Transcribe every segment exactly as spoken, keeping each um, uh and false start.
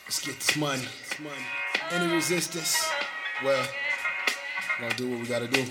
Let's get this money. Any resistance? Well, we're gonna do what we gotta do.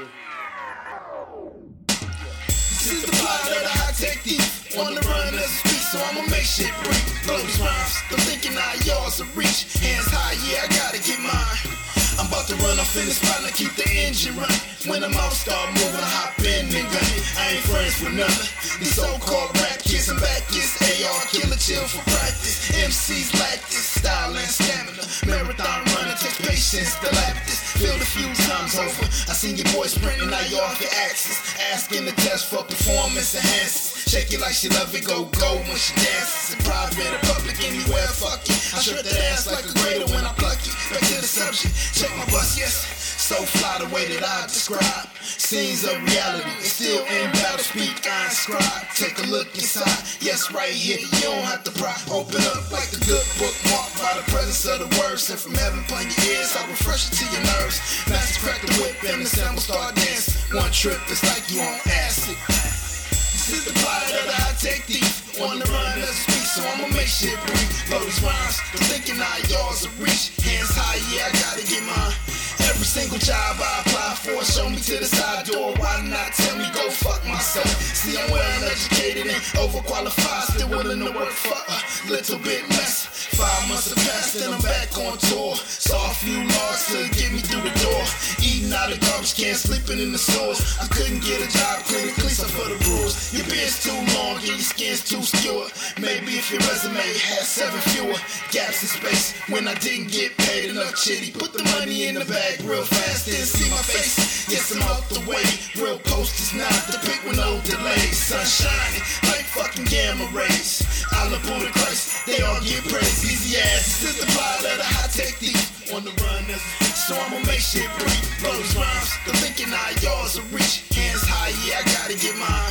This is the plot of the high tech thief. On the run as a speak, so I'ma make shit brief. Blow these rhymes, I'm thinking now yours are reach. Hands high, yeah, I gotta get mine. I'm about to run off in the spot and keep the engine running. When I'm out, start moving, I hop in and gun it. I ain't friends with none. These so-called rap kids and back kids, A R killer chill for practice. M Cs lack this style and stamina. Marathon running takes patience to lap this. Filled a few times over. I seen your boy sprinting, now you off your axis. Asking the test for performance enhances. Shake it like she love it, go go when she dances. In private or public, anywhere, fuck it. I strip that ass like a grater when I pluck it. Back to the subject, check my bus, yes. So fly the way that I describe. Scenes of reality, it's still in battle speak, I inscribe. Take a look inside, yes, right here. You don't have to pry. Open up like the good book marked by the presence of the words. And from heaven upon your ears, I refresh it to your nerves. Masters crack the whip and the sample start dancing. One trip, it's like you on acid. This is the plot of the high tech thief. On the run as a speak, so I'ma make shit brief. Blow these rhymes, I'm thinking now yours are reach. Hands high, yeah, I gotta get mine. Every single job I apply for, show me to the side door. Why not tell me go fuck myself? See, I'm well uneducated and overqualified, still willing to work for a little bit less. Five months have passed and I'm back on tour. Saw a few logs to get me through the door. Eating out of garbage cans, sleeping in the stores. I couldn't get a job clinically, so for the rules. Your beard's too long and your skin's too skewered. Maybe if your resume had seven fewer gaps in space. When I didn't get paid enough, chitty, put the money in the bag real fast, didn't see my face. Yes, I'm out the way. Real posters now depict with no delays. Sun shining like fucking gamma rays. Allah Buddha Christ, they all get praise. Easy ass, this is the plot of the high tech thief. On the run, so I'ma make shit brief. Blow these rhymes, I'm thinking now yours are reach. Hands high, yeah, I gotta get mine.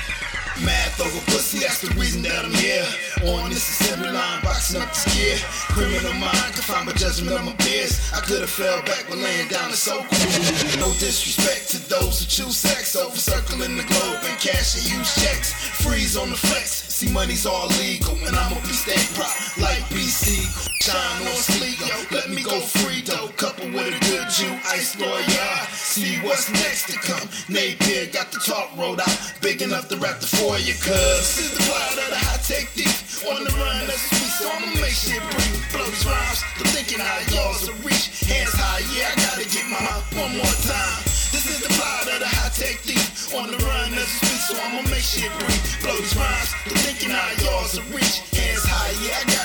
Math over pussy, that's the reason that I'm here. On this assembly line, boxing up this gear. Criminal mind, confine my judgment of my peers. I could've fell back, but laying down is so cool. No disrespect to those who choose sex over circling the globe and cash and use checks. Freeze on the flex, see money's all legal, and I'ma be stay prop like B C. Shine on sleek, yo, let me go free though. Couple with a good Jew, ice lawyer. See what's next to come. Napier got the talk rolled out, big enough to rap the for you, cuz this is the plot of the high tech thief. On the run as a speak, so I'ma make shit brief. Blow these rhymes, I'm thinking how yours are reach. Hands high, yeah, I gotta get mine one more time. This is the plot of the high tech thief. On the run as a speak, so I'ma make shit brief. Blow these rhymes, I'm thinking how yours are reach. Hands high, yeah, I gotta